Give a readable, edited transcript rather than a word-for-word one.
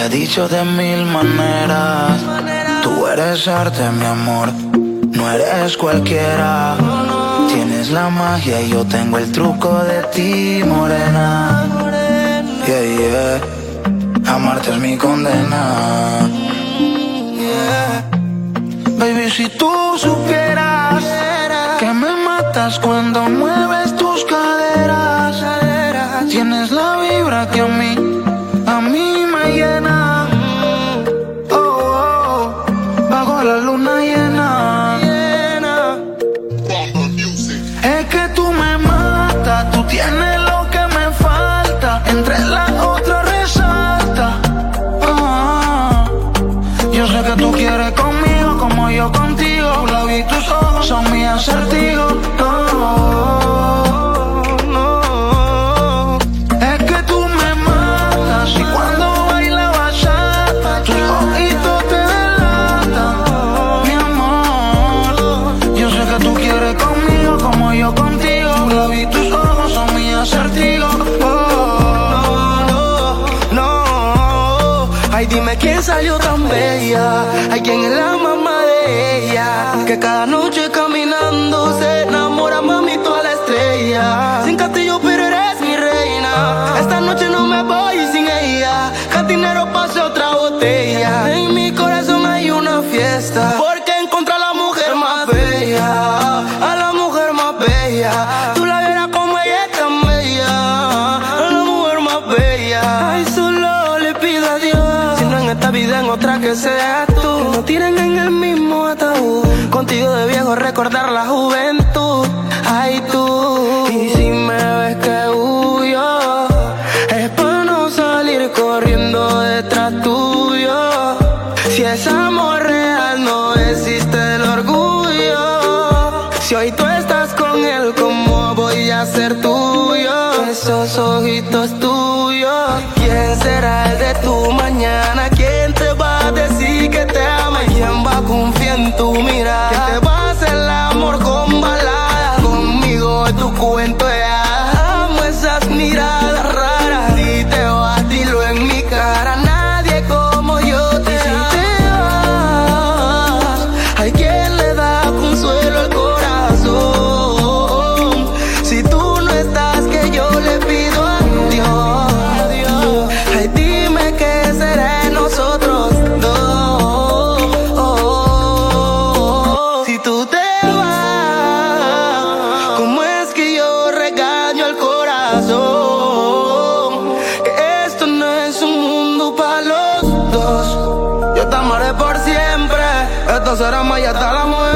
he dicho de mil maneras, tú eres arte, mi amor, no eres cualquiera. Tienes la magia y yo tengo el truco de ti, morena. Yeah, yeah, amarte es mi condena. Yeah. Baby, si tú supieras que me matas cuando mueves tus caderas. Tienes la vibra que a mí me llena. Oh, oh, bajo la luna llena. Es que tú me matas, tú tienes lo que me falta. Entre las otras resalta. Yo sé que tú quieres conmigo como yo contigo. Tu labio y tus ojos son mi acertijo. Ay, dime quién salió tan bella. Ay, quién es la mamá de ella. Que cada noche caminando se enamora, mami, toda la estrella. Sin castillo, pero eres mi reina. Esta noche no me voy sin ella. Cantinero, pase otra botella. En mi corazón hay una fiesta, porque encontré a la mujer más bella. A la mujer más bella. Tú la vieras como ella es tan bella. A la mujer más bella. Ay, solo le pido a Dios, en esta vida, en otra que seas tú, que no tiren en el mismo ataúd. Contigo de viejo recordar la juventud. Ay, tú. Y si me ves que huyo, es para no salir corriendo detrás tuyo. Si es amor real, no existe el orgullo. Si hoy tú estás con él, ¿cómo voy a ser tuyo? Esos ojitos tuyos. ¿Quién será el de tu mañana? ¿Quién te va a decir que te ama? ¿Quién va a confiar en tu mirada? ¿Quién te va a hacer el amor con balada? Conmigo tu cuento ya. Amo esas miradas raras. Si te vas, dilo en mi cara. Nadie como yo te amo. Y si te vas, hay quien le da consuelo al corazón. Si tú no estás, que yo le pido a Dios. Ay, dime qué será de nosotros dos. Si tú te vas, ¿cómo es que yo regaño al corazón? Que esto no es un mundo para los dos. Yo te amaré por siempre. Esto será más y hasta la muerte.